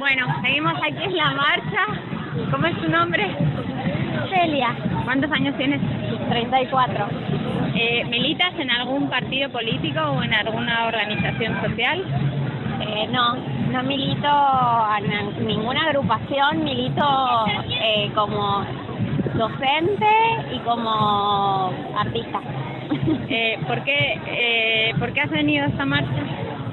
Bueno, seguimos aquí en la marcha. ¿Cómo es tu nombre? Celia, ¿Cuántos años tienes? 34. ¿Militas en algún partido político o en alguna organización social? No milito en ninguna agrupación, milito como docente y como artista. ¿Por qué has venido a esta marcha?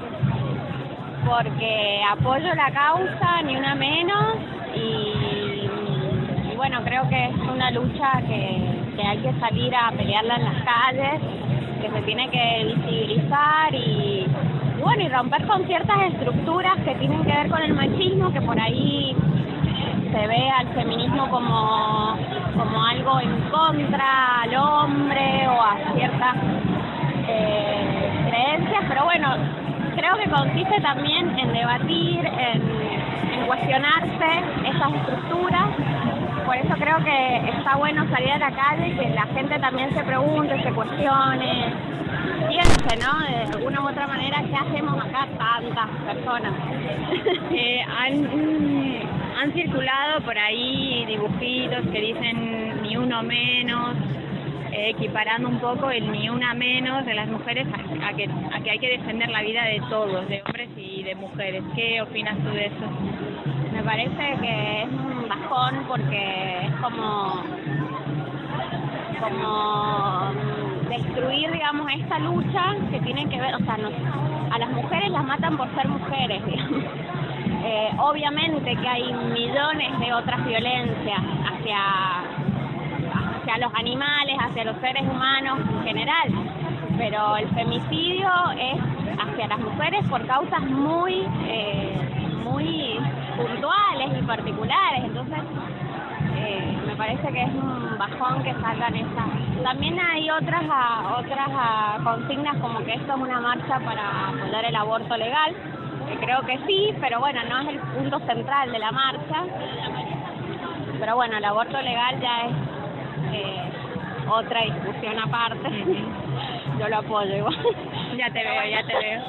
Porque apoyo la causa, ni una menos, y bueno, creo que es una lucha que hay que salir a pelearla en las calles, que se tiene que visibilizar y bueno, y romper con ciertas estructuras que tienen que ver con el machismo, que por ahí se ve al feminismo como algo en contra al hombre o a ciertas creencias, pero bueno, creo que consiste también en debatir, en cuestionarse esas estructuras. Por eso creo que está bueno salir a la calle y que la gente también se pregunte, se cuestione, piense, ¿no? De alguna u otra manera, ¿qué hacemos acá tantas personas? Han circulado por ahí dibujitos que dicen ni uno menos, equiparando un poco el ni una menos de las mujeres a que hay que defender la vida de todos, de hombres y de mujeres. ¿Qué opinas tú de eso? Me parece que es un bajón porque es como destruir, digamos, esta lucha que tiene que ver, o sea, a las mujeres las matan por ser mujeres, digamos. Obviamente que hay millones de otras violencias hacia los animales, hacia los seres humanos en general, pero el femicidio es hacia las mujeres por causas muy puntuales y particulares, entonces me parece que es un bajón que salgan esas. También hay otras consignas como que esto es una marcha para apoyar el aborto legal, que creo que sí, pero bueno, no es el punto central de la marcha. Pero bueno, el aborto legal ya es otra discusión aparte. Yo lo apoyo igual. Ya te veo.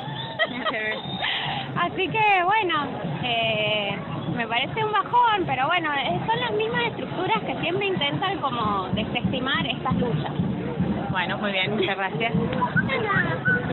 Así que bueno, me parece un bajón, pero bueno, son las mismas estructuras que siempre intentan como desestimar estas luchas. Bueno, muy bien, muchas gracias.